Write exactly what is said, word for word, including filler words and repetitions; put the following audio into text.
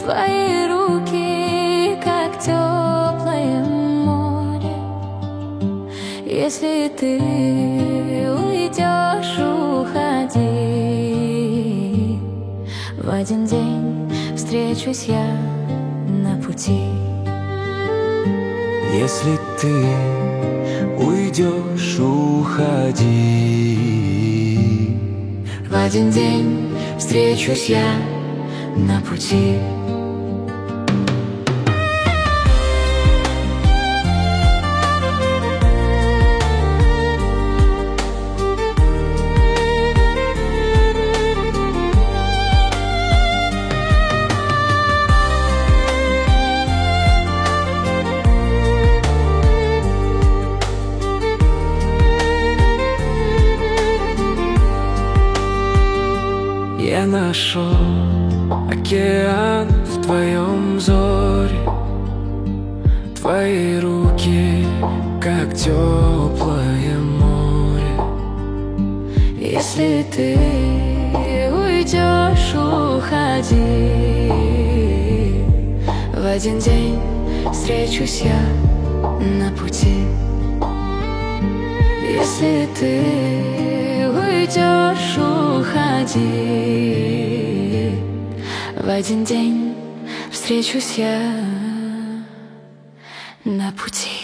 Твои руки, как теплое море. Если ты уйдешь, уходи. В один день встречусь я на пути. Если ты уйдешь, уходи. В один день встречусь я на пути. Я нашел океан в твоем взоре. Твои руки, как теплое море. Если ты уйдешь, уходи. В один день встречусь я на пути. Если ты уйдешь, уходи. В один день встречусь я на пути.